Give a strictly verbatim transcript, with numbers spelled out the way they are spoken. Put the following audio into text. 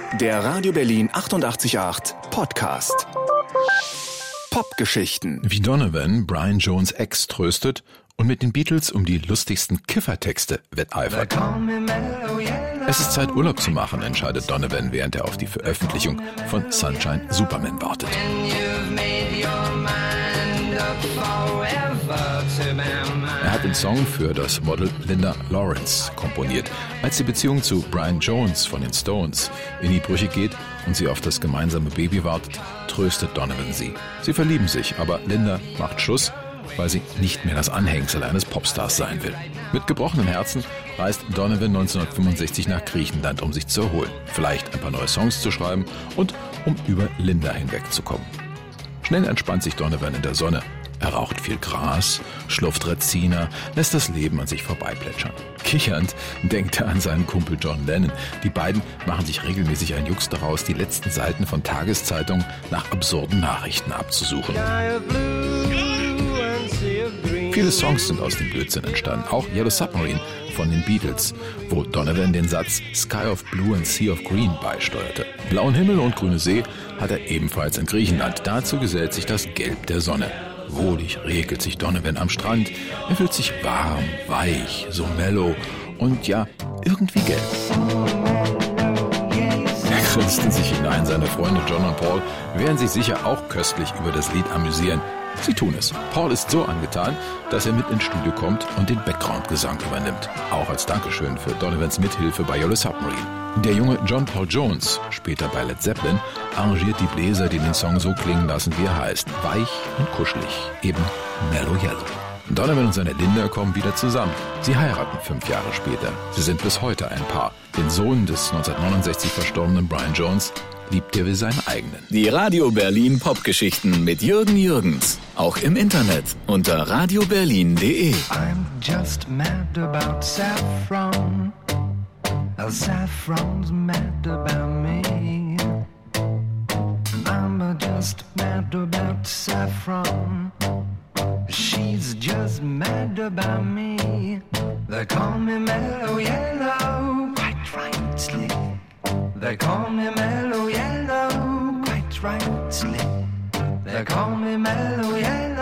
Der Radio Berlin achtundachtzig Komma acht Podcast. Popgeschichten. Wie Donovan Brian Jones' Ex tröstet und mit den Beatles um die lustigsten Kiffertexte wetteifert. Es ist Zeit, Urlaub zu machen, entscheidet Donovan, während er auf die Veröffentlichung von Sunshine Superman wartet. Er hat den Song für das Model Linda Lawrence komponiert. Als die Beziehung zu Brian Jones von den Stones in die Brüche geht und sie auf das gemeinsame Baby wartet, tröstet Donovan sie. Sie verlieben sich, aber Linda macht Schluss, weil sie nicht mehr das Anhängsel eines Popstars sein will. Mit gebrochenem Herzen reist Donovan neunzehnhundertfünfundsechzig nach Griechenland, um sich zu erholen, vielleicht ein paar neue Songs zu schreiben und um über Linda hinwegzukommen. Schnell entspannt sich Donovan in der Sonne. Er raucht viel Gras, schlürft Rezina, lässt das Leben an sich vorbeiplätschern. Kichernd denkt er an seinen Kumpel John Lennon. Die beiden machen sich regelmäßig einen Jux daraus, die letzten Seiten von Tageszeitungen nach absurden Nachrichten abzusuchen. Viele Songs sind aus dem Blödsinn entstanden, auch Yellow Submarine von den Beatles, wo Donovan den Satz Sky of Blue and Sea of Green beisteuerte. Blauen Himmel und grüne See hat er ebenfalls in Griechenland. Dazu gesellt sich das Gelb der Sonne. Wohlig regelt sich Donovan am Strand. Er fühlt sich warm, weich, so mellow und ja, irgendwie gelb. Er grinst in sich hinein. Seine Freunde John und Paul werden sich sicher auch köstlich über das Lied amüsieren. Sie tun es. Paul ist so angetan, dass er mit ins Studio kommt und den Background-Gesang übernimmt. Auch als Dankeschön für Donovans Mithilfe bei Yellow Submarine. Der junge John Paul Jones, später bei Led Zeppelin, arrangiert die Bläser, die den Song so klingen lassen, wie er heißt. Weich und kuschelig, eben Mellow Yellow. Donovan und seine Linda kommen wieder zusammen. Sie heiraten fünf Jahre später. Sie sind bis heute ein Paar. Den Sohn des neunzehnhundertneunundsechzig verstorbenen Brian Jones liebt er wie seinen eigenen. Die Radio Berlin Popgeschichten mit Jürgen Jürgens. Auch im Internet unter radio berlin punkt de. I'm just mad about saffron. Saffron's mad about me. I'm just mad about saffron. She's just mad about me. They call me Mellow Yellow, quite rightly. They call me Mellow Yellow, quite rightly. They call me Mellow Yellow.